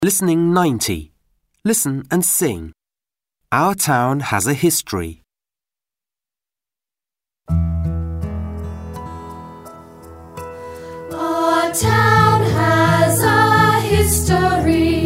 Listening 90. Listen and sing. Our town has a history. Our town has a history.